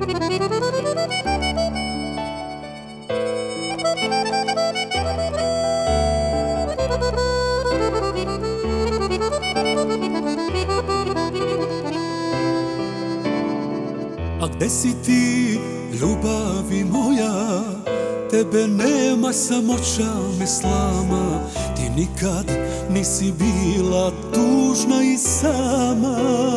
A gde si ti, ljubavi moja? Tebe nema, samoća me slama. Ti nikad nisi bila tužna i sama.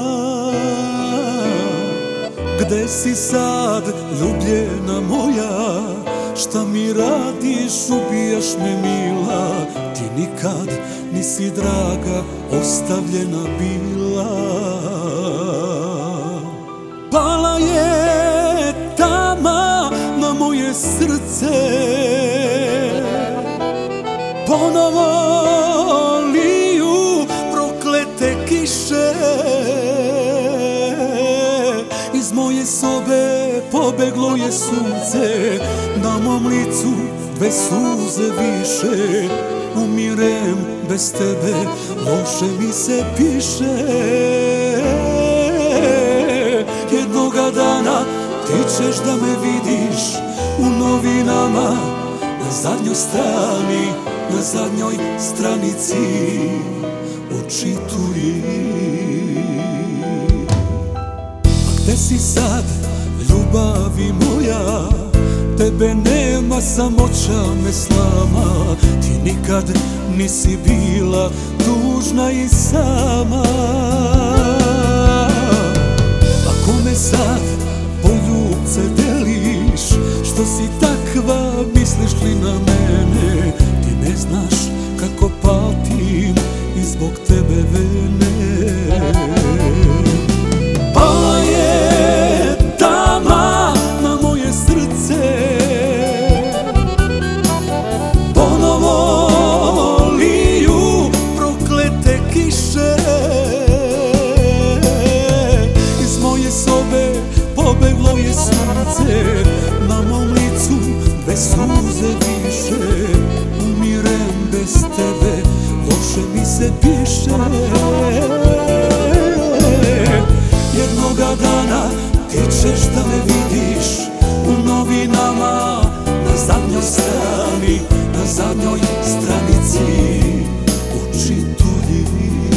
Gde si sad, ljubljena moja? Šta mi radiš, ubijaš me mila. Ti nikad nisi draga, ostavljena bila. Pala je tama na moje srce, ponovo liju proklete kiše. Iz moje sobe pobeglo je sunce, na mom licu dve suze više. Umirem bez tebe, loše mi se piše. Jednoga dana ti ćeš da me vidiš u novinama, na zadnjoj strani, na zadnjoj stranici u čitulji. A gde si sad, ljubavi moja? Tebe nema, samoća me slama. Ti nikad nisi bila tužna i sama. Kome sad poljubce deliš, što si takva, misliš li na mene? Ti ne znaš kako patim i zbog tebe vene. Pala je tama na moje srce, ponovo liju proklete kiše. Pobeglo je sunce, na mom licu dve suze više. Umirem bez tebe, loše mi se piše. Jednoga dana ti ćeš da me vidiš u novinama, na zadnjoj strani, na zadnjoj stranici u čitulji.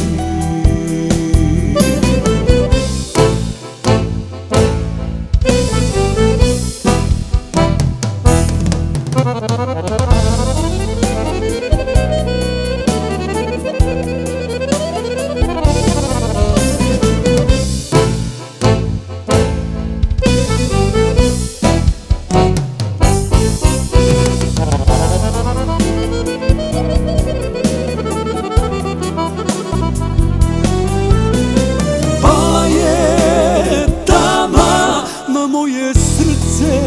Moje srce,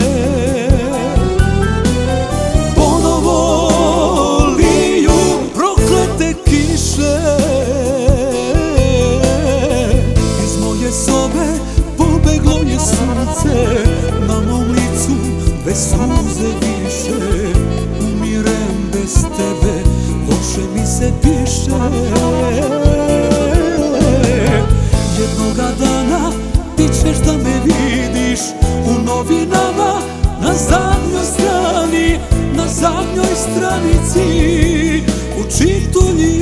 ponovo liju proklete kiše. Iz moje sobe pobeglo je sunce, na mom licu dve suze više. Umirem bez tebe, loše mi se piše. Jednoga dana ti ćeš da me vidiš u novinama, na zadnjoj strani, na zadnjoj stranici u čitulji.